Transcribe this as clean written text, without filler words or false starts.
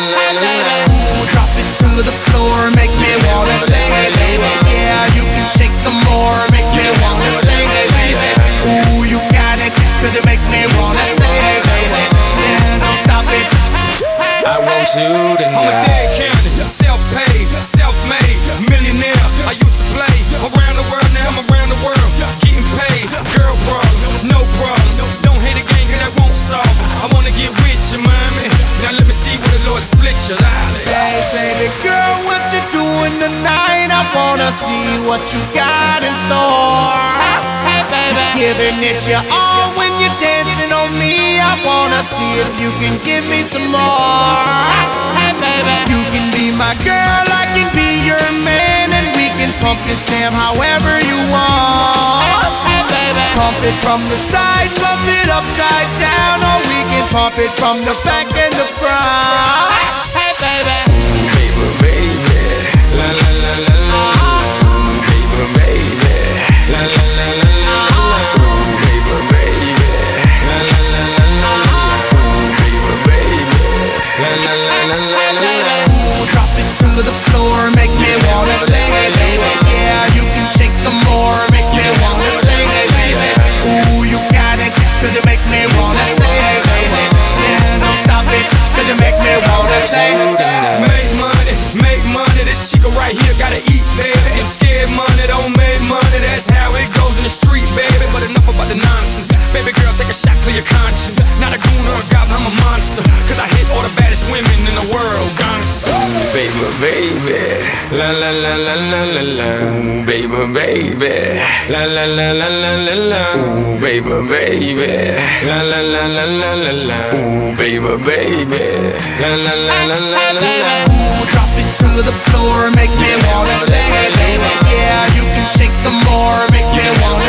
Drop it to the floor, make me wanna sing, baby. Yeah, you can shake some more, make me wanna sing, baby. Ooh, you got it, 'cause you make me wanna sing, baby. Yeah, don't stop it. I want you to know I'm a dead county, self-paid, self-made, millionaire. I used to play around the world, now I'm around the world, getting paid. Girl problems, no problems. Don't hate a game, 'cause that won't solve it. I wanna get with you, mommy. Now let me see where the Lord split your life. Hey, baby girl, what you doing tonight? I wanna see what you got in store. Hey, baby, giving it your all when you're dancing on me. I wanna see if you can give me some more. Hey, baby, you can be my girl, I can be your man, and we can pump this jam however you want. Hey, baby, pump it from the side, pump it upside down, or we can pump it from the back and the front. Hey, baby. Baby, baby, la la la la la. Baby, baby, la la la la la. Baby, baby, la la la la la. Baby, baby, la la la la la. Drop it to the floor, make me wanna sing, baby. Yeah, you can shake some more, make me wanna sing, baby. Ooh, you got it, 'cause you make me wanna sing, baby. Yeah, don't stop it, 'cause you make me wanna sing. Make money, this chica right here gotta eat, baby. And scared money don't make money, that's how it goes in the street, baby. But enough about the nonsense. Baby girl, take a shot, clear your conscience. Not a goon or a goblin, I'm a monster. 'Cause I hit all the baddest women in the world, gangsta. Baby, baby, la la la la la la la. Baby, baby, la la la la la la la. Baby, baby, la la la la la la la. Baby, baby, la la la la la la la. Drop it to the floor, make me wanna sing, baby. Yeah, you can shake some more, make me wanna